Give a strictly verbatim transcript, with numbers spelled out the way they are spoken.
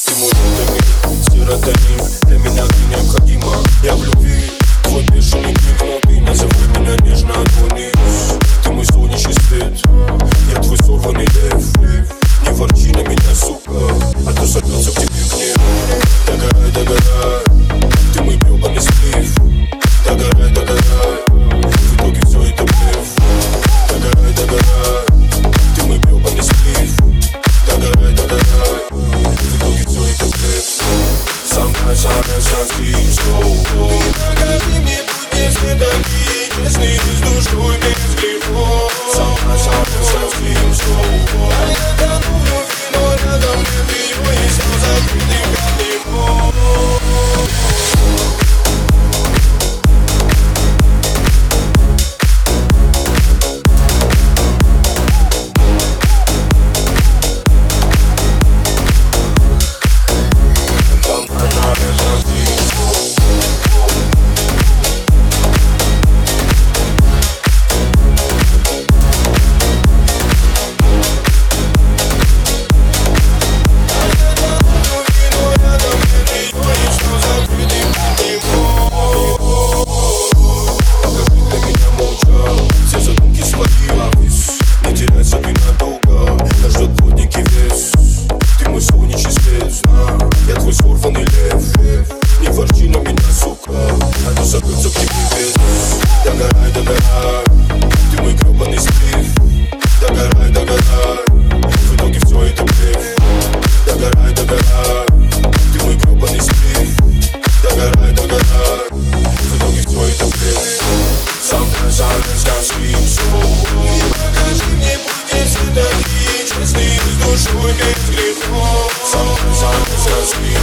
Ты мой витамин, серотонин, для меня ты необходима. Я в любви, твой бешеный крик, но ты называй меня нежно, отклонись. Ты мой солнечный свет, я твой сорванный лев. Не ворчи на меня, сука, а то сорвется к тебе гнев. Догорай, догорай, ты мой гребаный сплив. Догорай, догорай, в итоге все это блеф. Догорай, догорай, ты мой гребаный сплив. Догорай, догорай, в итоге все это блеф. Сам край, сам край, сам скрипт, шоу. Ты покажи мне путь, если такие честные, с душой без грехов. Сам край, сам край, сам скрипт, шоу. А я тону в любви, но рядом нет ее, и все закрытым как Догорай, догорай, ты мой гребаный сплив. Догорай, догорай, в итоге все это блеф. Догорай, догорай, ты мой гребаный сплив. Догорай, догорай, в итоге все это блеф. Сам край, сам край, сам скрипт, шоу. И покажи мне путь, если такие честные, с душой без грехов. Сам край, сам край, сам скрипт.